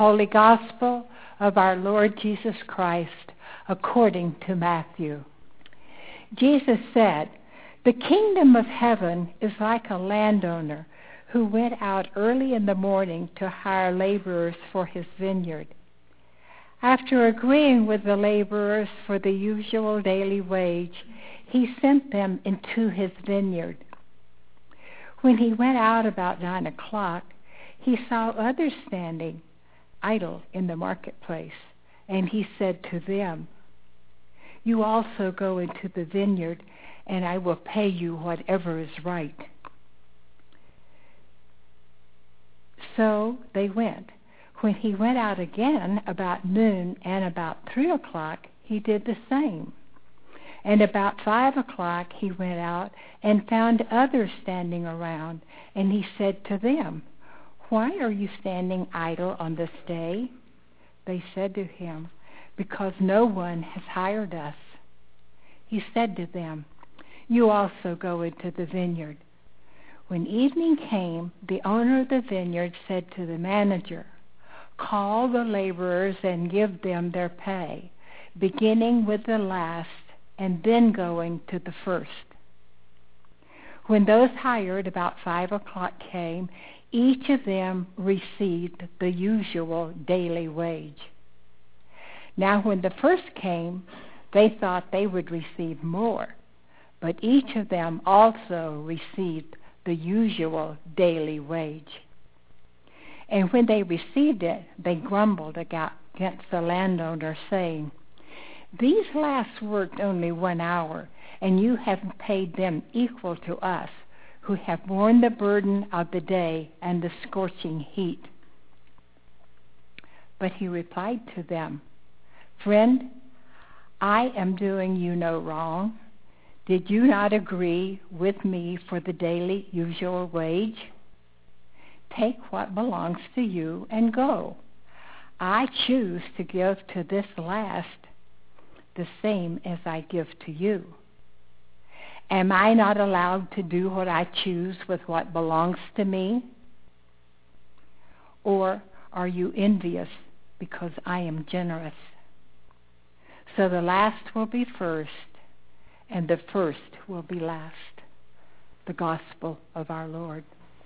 Holy Gospel of our Lord Jesus Christ according to Matthew. Jesus said, "The kingdom of heaven is like a landowner who went out early in the morning to hire laborers for his vineyard. After agreeing with the laborers for the usual daily wage, he sent them into his vineyard. When he went out about 9 o'clock, he saw others standing idle in the marketplace, and he said to them, 'You also go into the vineyard, and I will pay you whatever is right.' So they went. When he went out again about noon and about 3 o'clock, he did the same. And about 5 o'clock he went out and found others standing around, and he said to them, 'Why are you standing idle on this day?' They said to him, 'Because no one has hired us.' He said to them, 'You also go into the vineyard.' When evening came, the owner of the vineyard said to the manager, 'Call the laborers and give them their pay, beginning with the last and then going to the first.' When those hired about 5 o'clock came, each of them received the usual daily wage. Now when the first came, they thought they would receive more, but each of them also received the usual daily wage. And when they received it, they grumbled against the landowner, saying, 'These last worked only 1 hour, and you have paid them equal to us, who have borne the burden of the day and the scorching heat.' But he replied to them, 'Friend, I am doing you no wrong. Did you not agree with me for the daily usual wage? Take what belongs to you and go. I choose to give to this last the same as I give to you. Am I not allowed to do what I choose with what belongs to me? Or are you envious because I am generous? So the last will be first, and the first will be last." The Gospel of our Lord.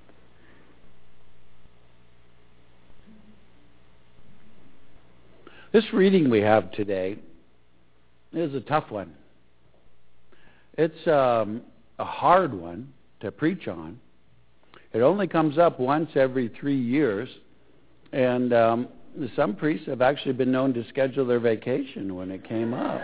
This reading we have today is a tough one. It's a hard one to preach on. It only comes up once every 3 years, and some priests have actually been known to schedule their vacation when it came up.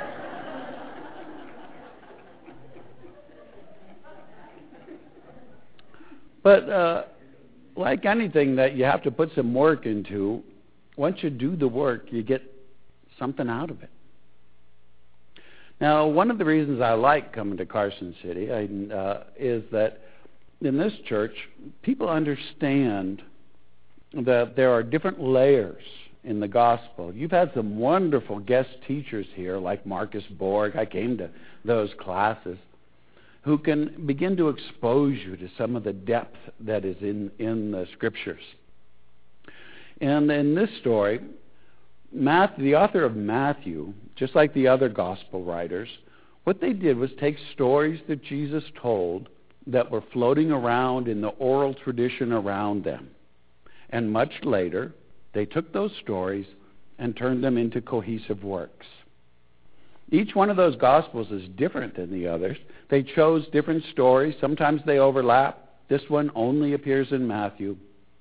But like anything that you have to put some work into, once you do the work, you get something out of it. Now, one of the reasons I like coming to Carson City is that in this church, people understand that there are different layers in the gospel. You've had some wonderful guest teachers here, like Marcus Borg. I came to those classes, who can begin to expose you to some of the depth that is in the Scriptures. And in this story, the author of Matthew, just like the other gospel writers, what they did was take stories that Jesus told that were floating around in the oral tradition around them. And much later, they took those stories and turned them into cohesive works. Each one of those gospels is different than the others. They chose different stories. Sometimes they overlap. This one only appears in Matthew.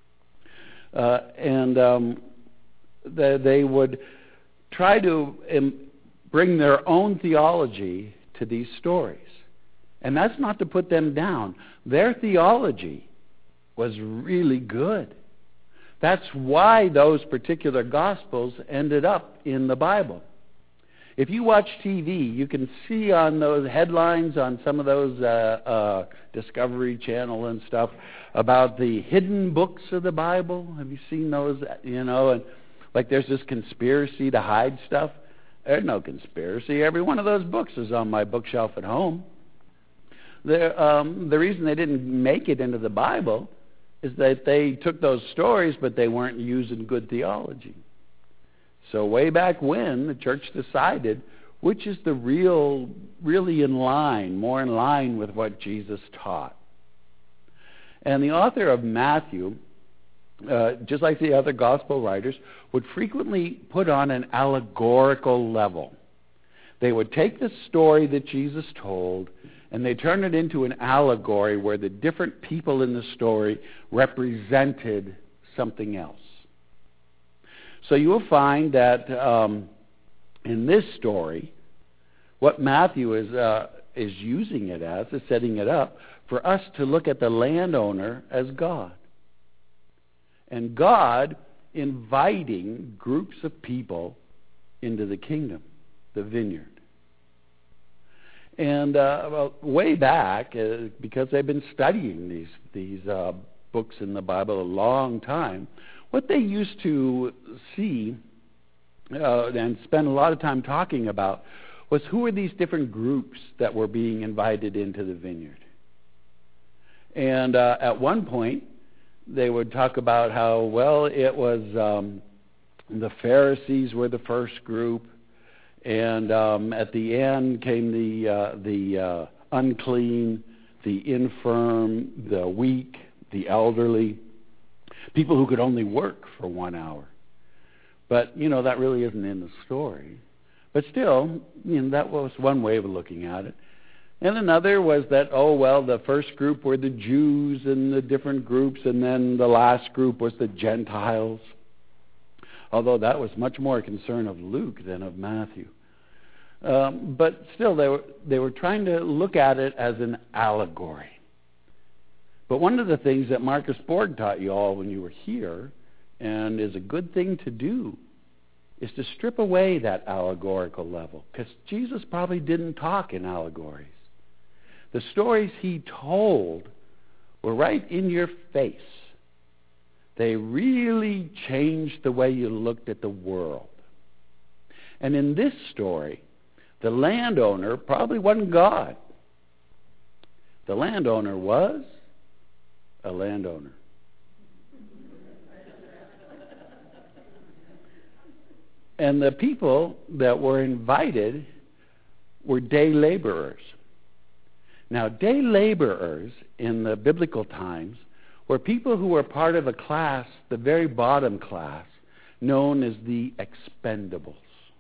They would try to bring their own theology to these stories. And that's not to put them down. Their theology was really good. That's why those particular Gospels ended up in the Bible. If you watch TV, you can see on those headlines on some of those Discovery Channel and stuff about the hidden books of the Bible. Have you seen those? You know, and like there's this conspiracy to hide stuff. There's no conspiracy. Every one of those books is on my bookshelf at home. The reason they didn't make it into the Bible is that they took those stories, but they weren't using good theology. So way back when, the church decided which is the really more in line with what Jesus taught. And the author of Matthew, just like the other gospel writers, would frequently put on an allegorical level. They would take the story that Jesus told and they turn it into an allegory where the different people in the story represented something else. So you will find that in this story, what Matthew is using it as, is setting it up for us to look at the landowner as God. And God inviting groups of people into the kingdom, the vineyard. And way back, because they've been studying these books in the Bible a long time, what they used to see and spend a lot of time talking about was who are these different groups that were being invited into the vineyard. And at one point, they would talk about how, well, it was the Pharisees were the first group, and at the end came the unclean, the infirm, the weak, the elderly, people who could only work for 1 hour. But, that really isn't in the story. But still, that was one way of looking at it. And another was that, the first group were the Jews and the different groups, and then the last group was the Gentiles. Although that was much more a concern of Luke than of Matthew. But still, they were trying to look at it as an allegory. But one of the things that Marcus Borg taught you all when you were here, and is a good thing to do, is to strip away that allegorical level. Because Jesus probably didn't talk in allegories. The stories he told were right in your face. They really changed the way you looked at the world. And in this story, the landowner probably wasn't God. The landowner was a landowner. And the people that were invited were day laborers. Now, day laborers in the biblical times were people who were part of a class, the very bottom class, known as the expendables.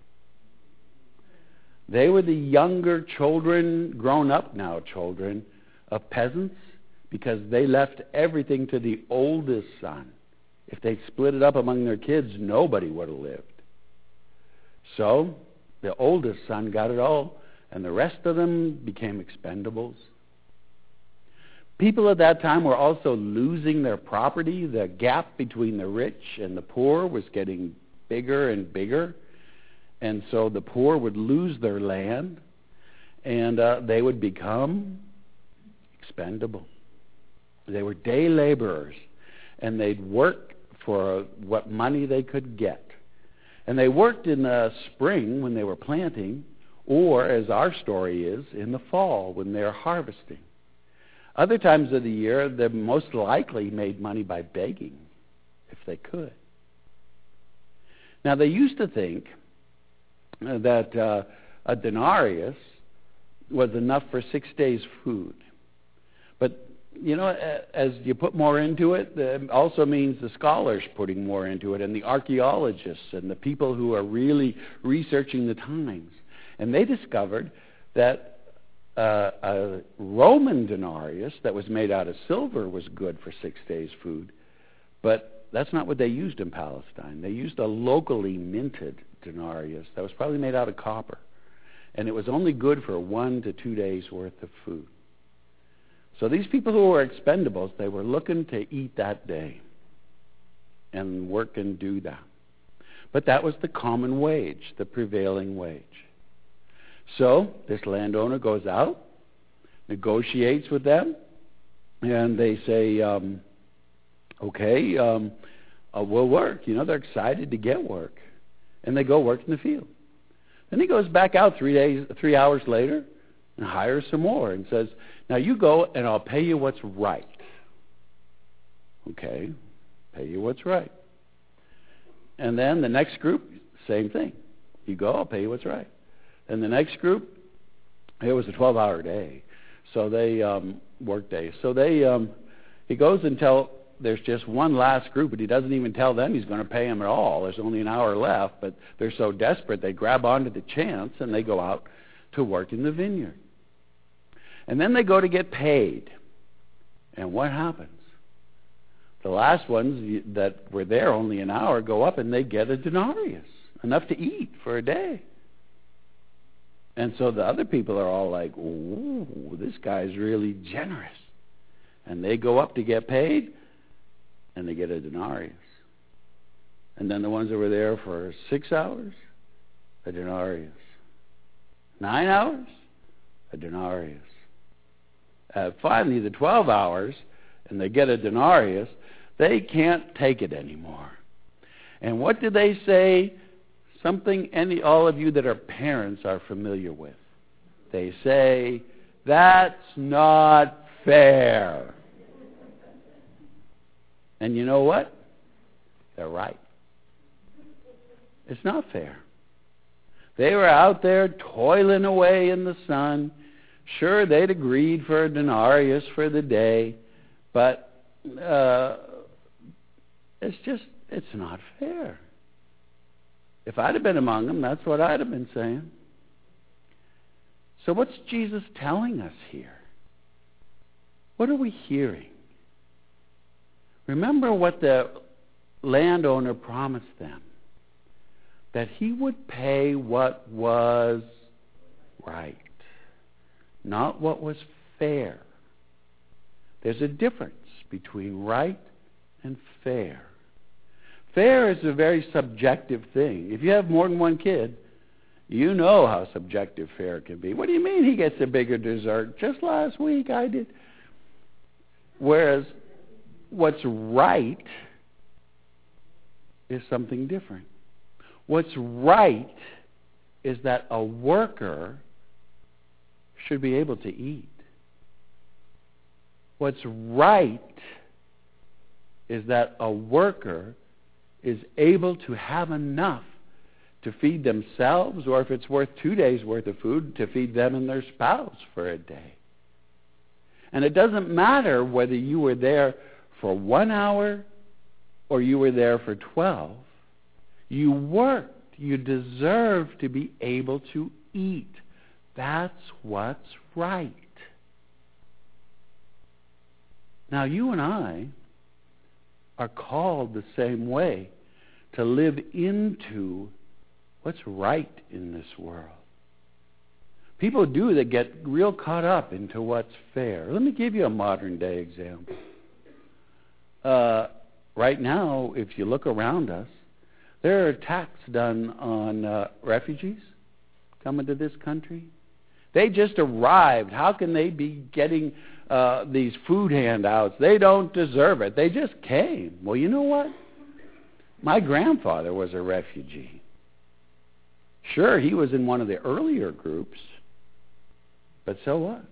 They were the younger children, grown-up now children, of peasants, because they left everything to the oldest son. If they'd split it up among their kids, nobody would have lived. So, the oldest son got it all, and the rest of them became expendables. People at that time were also losing their property. The gap between the rich and the poor was getting bigger and bigger. And so the poor would lose their land, and they would become expendable. They were day laborers, and they'd work for what money they could get. And they worked in the spring when they were planting, or, as our story is, in the fall when they're harvesting. Other times of the year, they most likely made money by begging, if they could. Now, they used to think that a denarius was enough for 6 days' food. But, as you put more into it, it also means the scholars putting more into it, and the archaeologists and the people who are really researching the times. And they discovered that a Roman denarius that was made out of silver was good for 6 days' food. But that's not what they used in Palestine. They used a locally minted denarius that was probably made out of copper. And it was only good for 1 to 2 days' worth of food. So these people who were expendables, they were looking to eat that day and work and do that. But that was the common wage, the prevailing wage. So this landowner goes out, negotiates with them, and they say, okay, we'll work. They're excited to get work. And they go work in the field. Then he goes back out 3 hours later and hires some more and says, now you go and I'll pay you what's right. Okay, pay you what's right. And then the next group, same thing. You go, I'll pay you what's right. And the next group, it was a 12-hour day. So they work days. So he goes until there's just one last group, but he doesn't even tell them he's going to pay them at all. There's only an hour left, but they're so desperate they grab onto the chance and they go out to work in the vineyard. And then they go to get paid. And what happens? The last ones that were there only an hour go up and they get a denarius, enough to eat for a day. And so the other people are all like, ooh, this guy's really generous. And they go up to get paid, and they get a denarius. And then the ones that were there for 6 hours, a denarius. 9 hours, a denarius. Finally, the 12 hours, and they get a denarius, they can't take it anymore. And what do they say? Something all of you that are parents are familiar with. They say, that's not fair. And you know what? They're right. It's not fair. They were out there toiling away in the sun. Sure, they'd agreed for a denarius for the day, but it's not fair. If I'd have been among them, that's what I'd have been saying. So what's Jesus telling us here? What are we hearing? Remember what the landowner promised them. That he would pay what was right, not what was fair. There's a difference between right and fair. Fair is a very subjective thing. If you have more than one kid, you know how subjective fair can be. What do you mean he gets a bigger dessert? Just last week I did. Whereas what's right is something different. What's right is that a worker should be able to eat. What's right is that a worker is able to have enough to feed themselves, or if it's worth 2 days' worth of food, to feed them and their spouse for a day. And it doesn't matter whether you were there for 1 hour or you were there for 12. You worked. You deserve to be able to eat. That's what's right. Now, you and I are called the same way to live into what's right in this world. People do that get real caught up into what's fair. Let me give you a modern day example. Right now, if you look around us, there are attacks done on refugees coming to this country. They just arrived. How can they be getting these food handouts? They don't deserve it. They just came. Well, you know what? My grandfather was a refugee. Sure, he was in one of the earlier groups, but so what?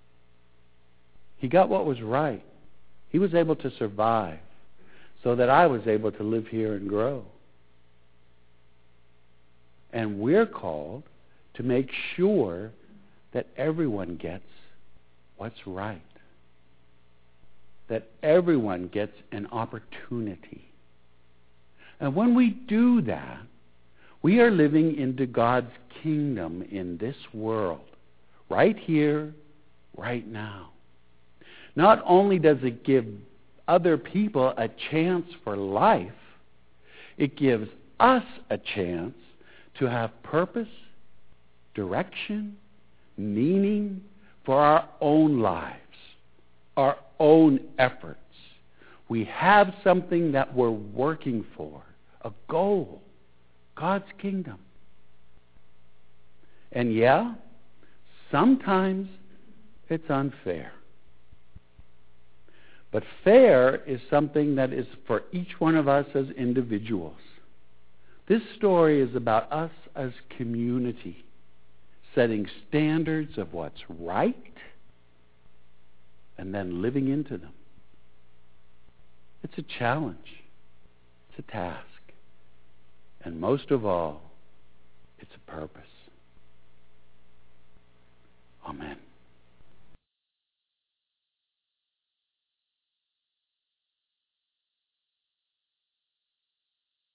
He got what was right. He was able to survive so that I was able to live here and grow. And we're called to make sure that everyone gets what's right. That everyone gets an opportunity. And when we do that, we are living into God's kingdom in this world, right here, right now. Not only does it give other people a chance for life, it gives us a chance to have purpose, direction, meaning for our own lives, our own efforts. We have something that we're working for, a goal, God's kingdom. And yeah, sometimes it's unfair. But fair is something that is for each one of us as individuals. This story is about us as community, setting standards of what's right and then living into them. It's a challenge. It's a task. And most of all, it's a purpose.